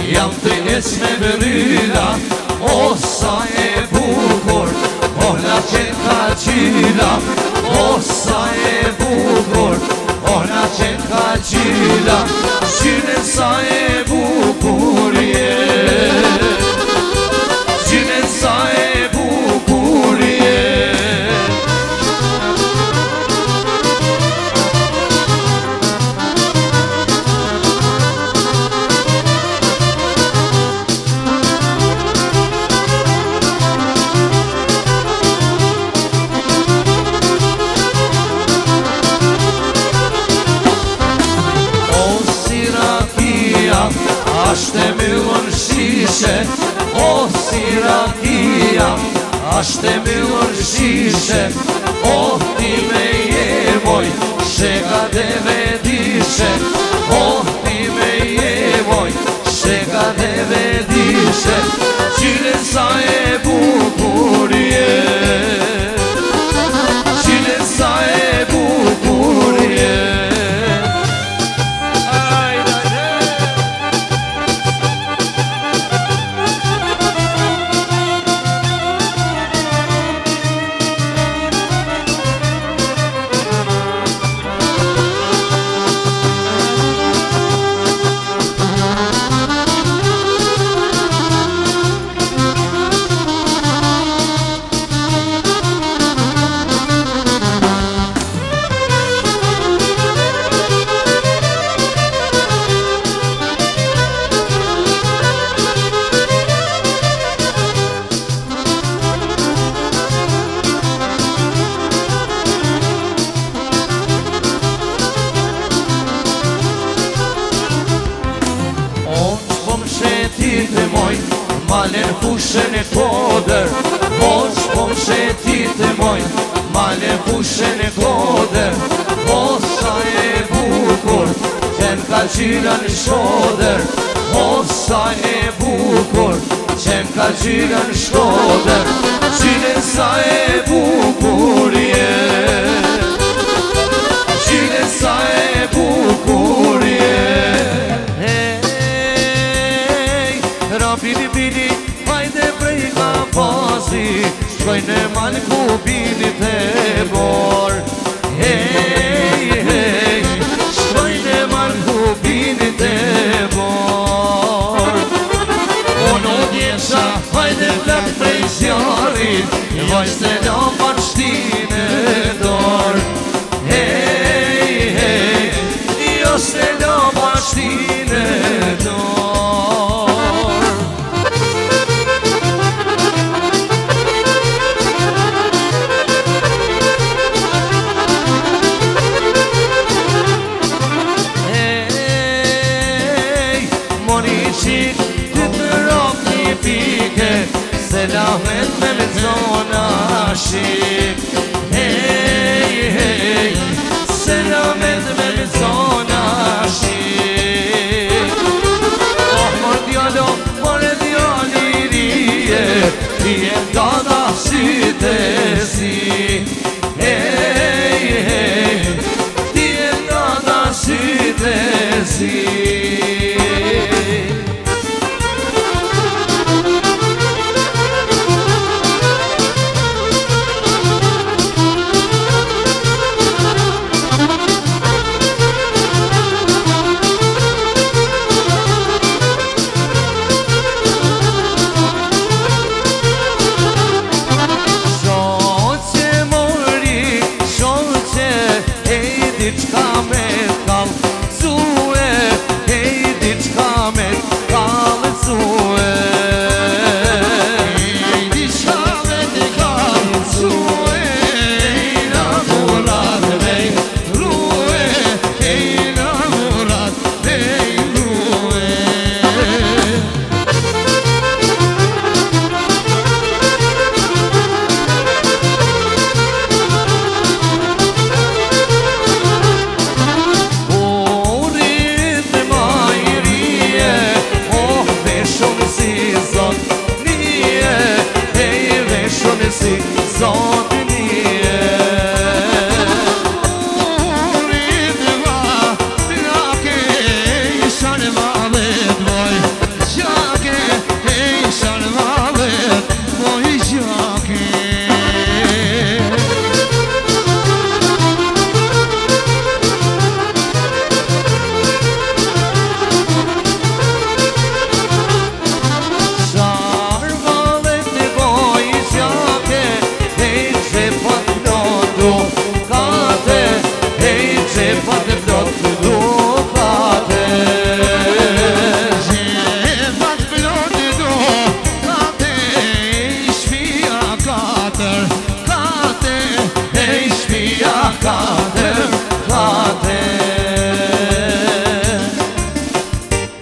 jam trines me vërila, o sa e bukur, o na qenë ka qila, o sa e bukur, o na qenë ka qila, qyne sa e bukur je, qyne sa e bukur je. Ashtë e myllën shishe, o si rakia, ashtë e myllën shishe, o ti me jevoj, sheka dhe vedishe, o ti me jevoj, sheka dhe vedishe, qile sa e bukur je, qile sa e bukur je. Malen fushën e koder, mosh po më shetit e moj. Malen fushën e koder, o sa e bukur, qen ka gjira në shoder, o sa e bukur, qen ka gjira në shoder, qile sa e bukur je, qile sa e bukur je. Bili bili, hajde prej ka pasi, shkojnë malë kubinit e bor. Hej, hej, shkojnë malë kubinit e bor. Unë djesha, hajde plak prej zjarit, vajste da marshtin e dor. Hej, hej, jo se da marshtin e dor. Selamet me me zona shik,